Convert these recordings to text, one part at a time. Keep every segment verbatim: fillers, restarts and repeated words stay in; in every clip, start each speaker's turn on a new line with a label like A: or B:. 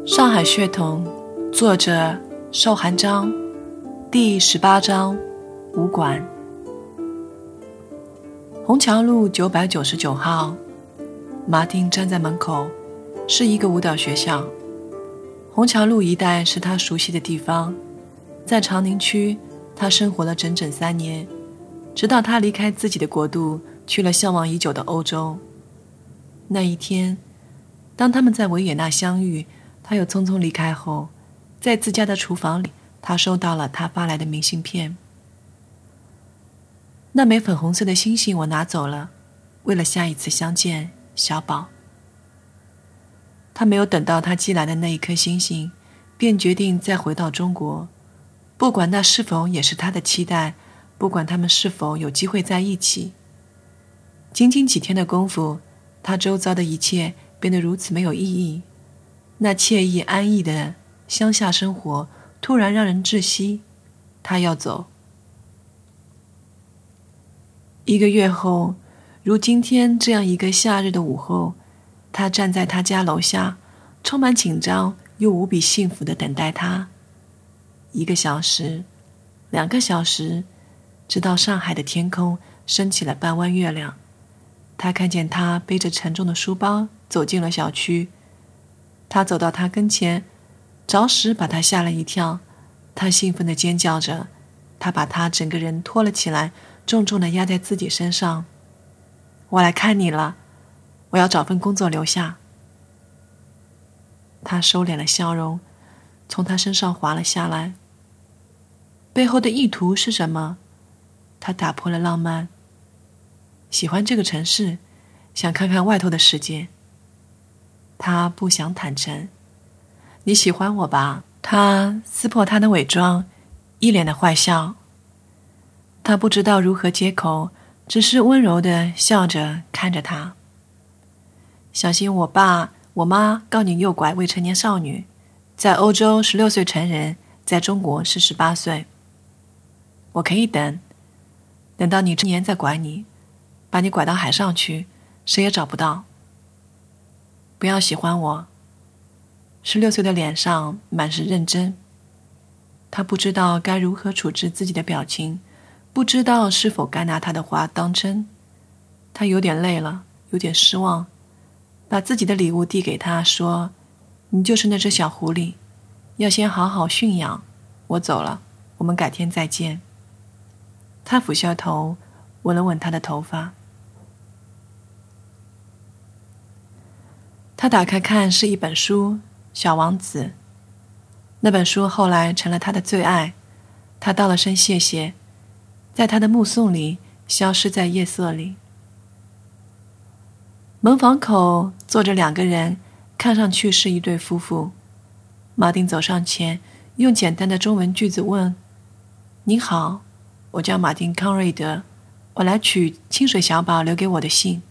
A: 上海血统，作者寿寒章，第十八章，武馆。虹桥路九百九十九号，马丁站在门口，是一个舞蹈学校。虹桥路一带是他熟悉的地方，在长宁区，他生活了整整三年，直到他离开自己的国度，去了向往已久的欧洲。那一天，当他们在维也纳相遇，他又匆匆离开后，在自家的厨房里，他收到了他发来的明信片。那枚粉红色的星星我拿走了，为了下一次相见，小宝。他没有等到他寄来的那一颗星星，便决定再回到中国，不管那是否也是他的期待，不管他们是否有机会在一起。仅仅几天的功夫，他周遭的一切变得如此没有意义。那惬意安逸的乡下生活突然让人窒息，他要走。一个月后，如今天这样一个夏日的午后，他站在他家楼下，充满紧张又无比幸福地等待他。一个小时，两个小时，直到上海的天空升起了半弯月亮。他看见他背着沉重的书包走进了小区。他走到他跟前，着实把他吓了一跳。他兴奋地尖叫着，他把他整个人拖了起来，重重地压在自己身上。我来看你了，我要找份工作留下。他收敛了笑容，从他身上滑了下来。背后的意图是什么？他打破了浪漫。喜欢这个城市，想看看外头的世界。他不想坦诚。你喜欢我吧？他撕破他的伪装，一脸的坏笑。他不知道如何接口，只是温柔地笑着看着他。小心我爸我妈告你诱拐未成年少女，在欧洲十六岁成人，在中国是十八岁。我可以等，等到你成年再拐你，把你拐到海上去，谁也找不到。不要喜欢我。十六岁的脸上满是认真。他不知道该如何处置自己的表情，不知道是否该拿他的话当真。他有点累了，有点失望，把自己的礼物递给他，说：你就是那只小狐狸，要先好好驯养。我走了，我们改天再见。他俯下头，吻了吻他的头发。他打开看，是一本书《小王子》。那本书后来成了他的最爱。他道了声谢谢，在他的目送里消失在夜色里。门房口坐着两个人，看上去是一对夫妇。马丁走上前，用简单的中文句子问：你好，我叫马丁·康瑞德，我来取清水小宝留给我的信。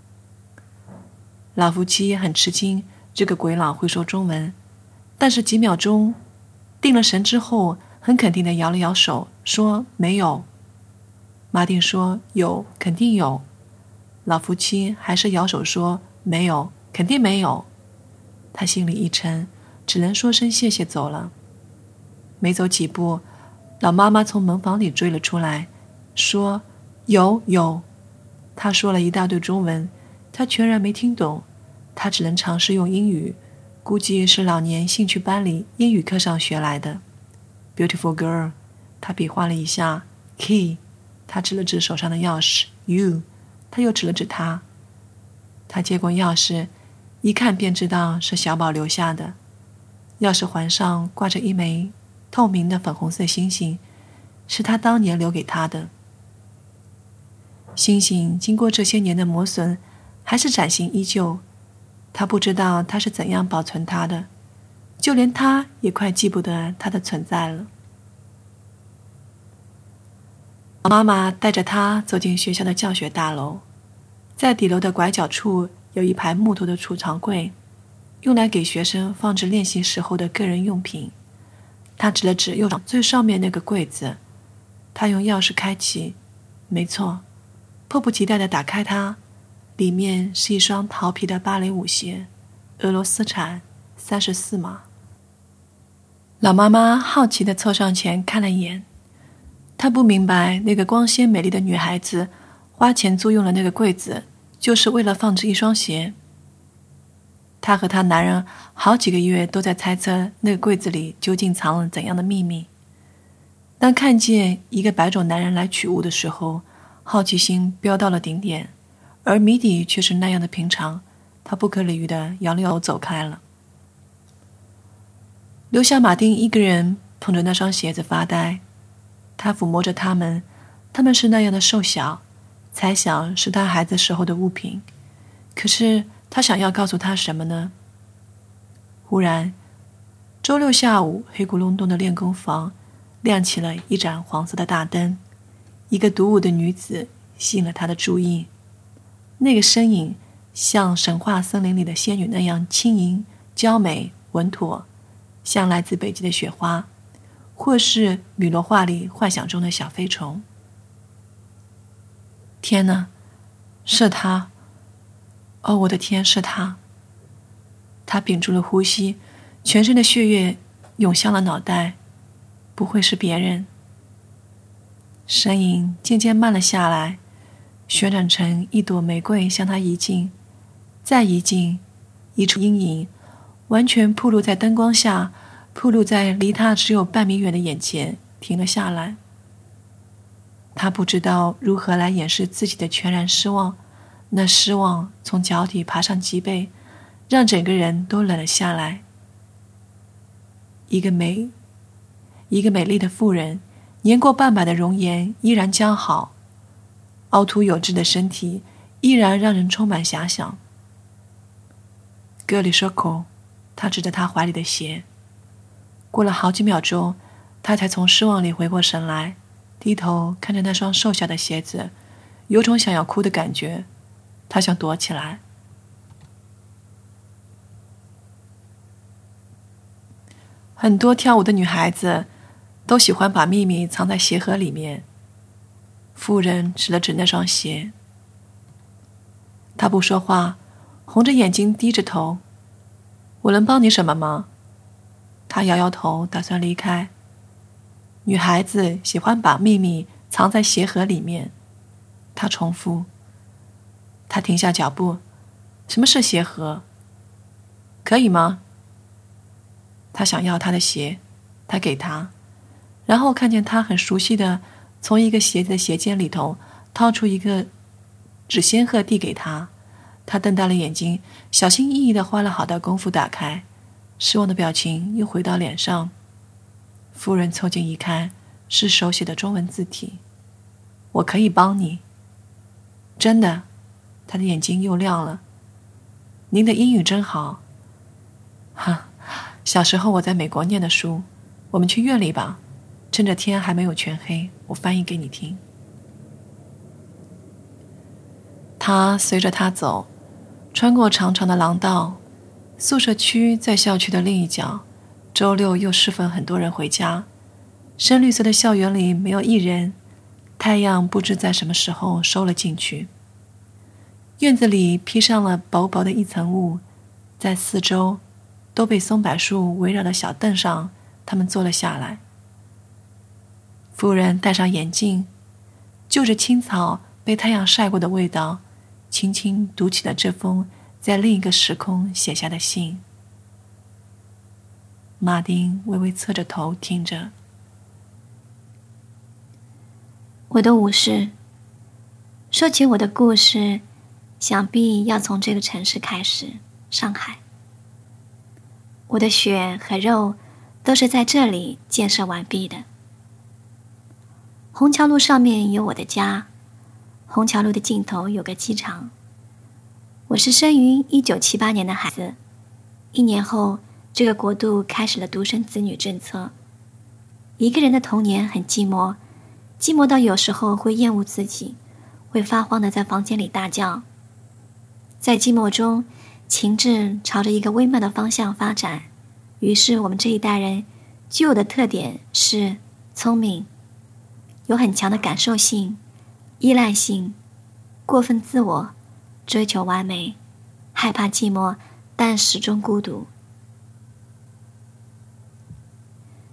A: 老夫妻很吃惊，这个鬼佬会说中文，但是几秒钟定了神之后，很肯定地摇了摇手，说没有。马丁说有，肯定有。老夫妻还是摇手说没有，肯定没有。他心里一沉，只能说声谢谢走了。没走几步，老妈妈从门房里追了出来，说有有。他说了一大堆中文，他全然没听懂，他只能尝试用英语，估计是老年兴趣班里英语课上学来的。Beautiful girl， 他比划了一下。Key， 他指了指手上的钥匙。You， 他又指了指他。他接过钥匙，一看便知道是小宝留下的。钥匙环上挂着一枚透明的粉红色星星，是他当年留给他的。星星经过这些年的磨损，还是崭新依旧。他不知道他是怎样保存它的，就连他也快记不得它的存在了。妈妈带着他走进学校的教学大楼，在底楼的拐角处有一排木头的储藏柜，用来给学生放置练习时候的个人用品。他指了指右最上面那个柜子，他用钥匙开启，没错，迫不及待地打开它。里面是一双桃皮的芭蕾舞鞋，俄罗斯产，三十四码。 老妈妈好奇地凑上前看了一眼，她不明白那个光鲜美丽的女孩子花钱租用了那个柜子，就是为了放置一双鞋。她和她男人好几个月都在猜测那个柜子里究竟藏了怎样的秘密。当看见一个白种男人来取物的时候，好奇心飙到了顶点，而谜底却是那样的平常，她不可理喻地摇了摇头走开了，留下马丁一个人捧着那双鞋子发呆。他抚摸着它们，它们是那样的瘦小，猜想是他孩子时候的物品。可是他想要告诉他什么呢？忽然，周六下午黑咕隆咚的练功房亮起了一盏黄色的大灯，一个独舞的女子吸引了他的注意。那个身影像神话森林里的仙女那样轻盈、娇美、稳妥，像来自北极的雪花，或是米罗画里幻想中的小飞虫。天哪，是他！哦，我的天，是他！他屏住了呼吸，全身的血液涌向了脑袋。不会是别人。身影渐渐慢了下来，旋转成一朵玫瑰向他移近，再移近，一处阴影完全暴露在灯光下，暴露在离他只有半米远的眼前，停了下来。他不知道如何来掩饰自己的全然失望，那失望从脚底爬上脊背，让整个人都冷了下来。一个美一个美丽的妇人，年过半百的容颜依然姣好，凹凸有致的身体依然让人充满遐想。格里舍口，他指着他怀里的鞋。过了好几秒钟，他才从失望里回过神来，低头看着那双瘦小的鞋子，有种想要哭的感觉。他想躲起来。很多跳舞的女孩子都喜欢把秘密藏在鞋盒里面。妇人指了指那双鞋。她不说话，红着眼睛低着头。我能帮你什么吗？她摇摇头，打算离开。女孩子喜欢把秘密藏在鞋盒里面。她重复。她停下脚步。什么是鞋盒？可以吗？他想要他的鞋，他给他，然后看见他很熟悉的从一个鞋子的鞋尖里头掏出一个纸仙鹤递给他。他瞪大了眼睛，小心翼翼地花了好大功夫打开，失望的表情又回到脸上。夫人凑近一看，是手写的中文字体。我可以帮你。真的。他的眼睛又亮了。您的英语真好。哈，小时候我在美国念的书。我们去院里吧，趁着天还没有全黑，我翻译给你听。他随着他走，穿过长长的廊道。宿舍区在校区的另一角，周六又适逢很多人回家。深绿色的校园里没有一人，太阳不知在什么时候收了进去。院子里披上了薄薄的一层雾，在四周都被松柏树围绕的小凳上，他们坐了下来。夫人戴上眼镜，就着青草被太阳晒过的味道，轻轻读起了这封在另一个时空写下的信。马丁微微侧着头听着。
B: 我的武士，说起我的故事，想必要从这个城市开始，上海。我的血和肉都是在这里建设完毕的。虹桥路上面有我的家，虹桥路的尽头有个机场。我是生于一九七八年的孩子，一年后，这个国度开始了独生子女政策。一个人的童年很寂寞，寂寞到有时候会厌恶自己，会发慌地在房间里大叫。在寂寞中，情志朝着一个微妙的方向发展，于是我们这一代人具有的特点是聪明，有很强的感受性、依赖性，过分自我，追求完美，害怕寂寞，但始终孤独。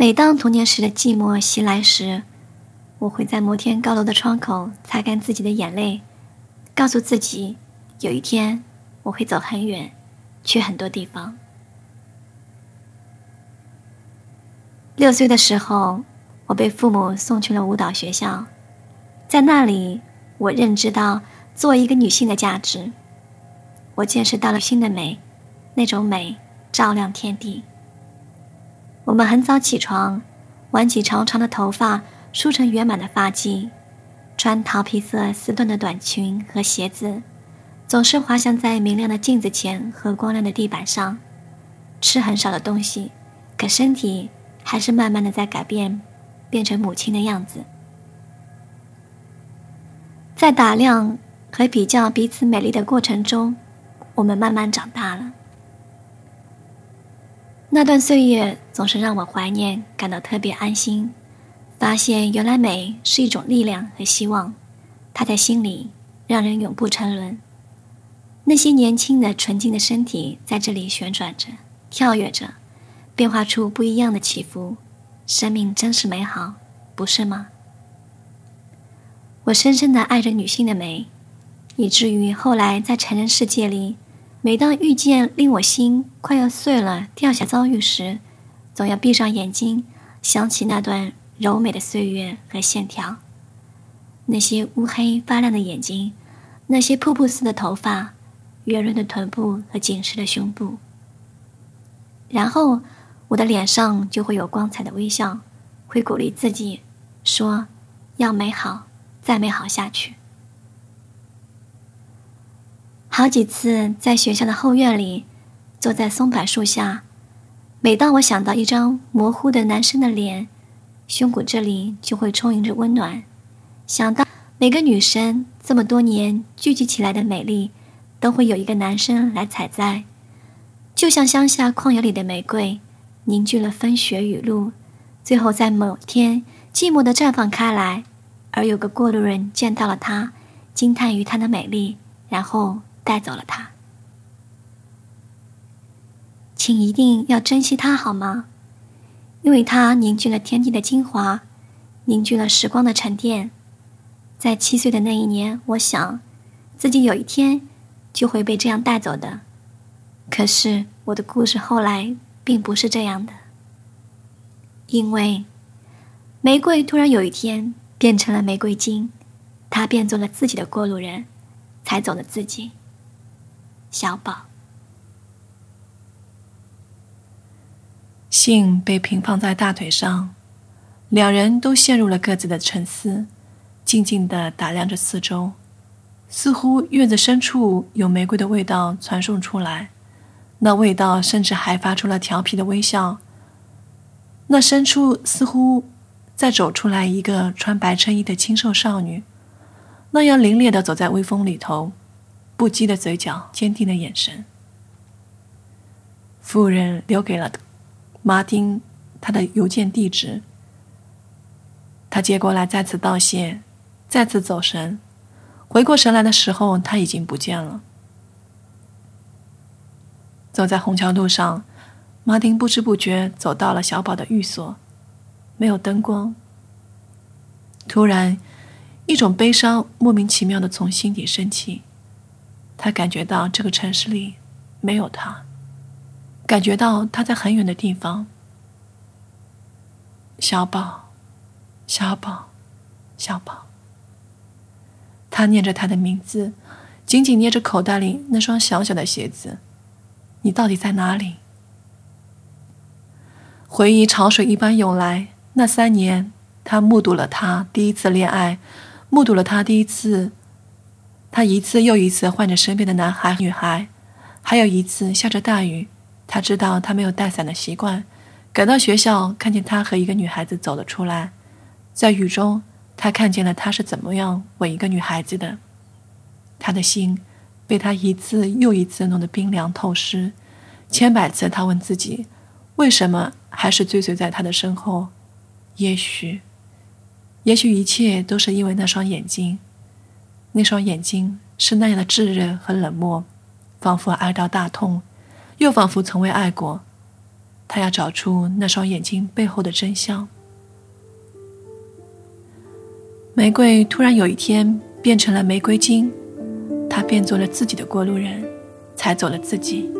B: 每当童年时的寂寞袭来时，我会在摩天高楼的窗口擦干自己的眼泪，告诉自己，有一天我会走很远，去很多地方。六岁的时候，我被父母送去了舞蹈学校，在那里，我认知到作为一个女性的价值。我见识到了新的美，那种美照亮天地。我们很早起床，挽起长长的头发，梳成圆满的发髻，穿桃皮色丝缎的短裙和鞋子，总是滑翔在明亮的镜子前和光亮的地板上。吃很少的东西，可身体还是慢慢的在改变，变成母亲的样子。在打量和比较彼此美丽的过程中，我们慢慢长大了。那段岁月总是让我怀念，感到特别安心，发现原来美是一种力量和希望，它在心里让人永不沉沦。那些年轻的纯净的身体在这里旋转着，跳跃着，变化出不一样的起伏，生命真是美好，不是吗？我深深地爱着女性的美，以至于后来在成人世界里，每当遇见令我心快要碎了掉下遭遇时，总要闭上眼睛，想起那段柔美的岁月和线条，那些乌黑发亮的眼睛，那些瀑布似的头发，圆润的臀部和紧实的胸部。然后我的脸上就会有光彩的微笑，会鼓励自己说，要美好，再美好下去。好几次在学校的后院里，坐在松柏树下，每当我想到一张模糊的男生的脸，胸骨这里就会充盈着温暖。想到每个女生这么多年聚集起来的美丽，都会有一个男生来采摘，就像乡下旷野里的玫瑰，凝聚了风雪雨露，最后在某天寂寞地绽放开来，而有个过路人见到了它，惊叹于它的美丽，然后带走了它。请一定要珍惜它好吗？因为它凝聚了天地的精华，凝聚了时光的沉淀。在七岁的那一年，我想自己有一天就会被这样带走的。可是我的故事后来并不是这样的，因为玫瑰突然有一天变成了玫瑰金，它变做了自己的过路人，踩走了自己。小宝。
A: 信被平放在大腿上，两人都陷入了各自的沉思，静静地打量着四周，似乎院子深处有玫瑰的味道传送出来，那味道甚至还发出了调皮的微笑。那深处似乎再走出来一个穿白衬衣的清瘦少女，那样凌冽地走在微风里头，不羁的嘴角，坚定的眼神。夫人留给了马丁他的邮件地址，他接过来再次道谢，再次走神，回过神来的时候他已经不见了。走在虹桥路上，马丁不知不觉走到了小宝的寓所，没有灯光。突然一种悲伤莫名其妙地从心底升起，他感觉到这个城市里没有他，感觉到他在很远的地方。小宝，小宝，小宝。他念着他的名字，紧紧捏着口袋里那双小小的鞋子。你到底在哪里？回忆潮水一般涌来，那三年他目睹了他第一次恋爱，目睹了他第一次他一次又一次换着身边的男孩女孩，还有一次下着大雨，他知道他没有带伞的习惯，赶到学校看见他和一个女孩子走了出来，在雨中他看见了他是怎么样吻一个女孩子的。他的心被他一次又一次弄得冰凉透湿，千百次他问自己，为什么还是追随在他的身后？也许也许一切都是因为那双眼睛，那双眼睛是那样的炙热和冷漠，仿佛爱到大痛，又仿佛从未爱过。 他要找出那双眼睛背后的真相。玫瑰突然有一天变成了玫瑰精，他变做了自己的过路人，踩走了自己。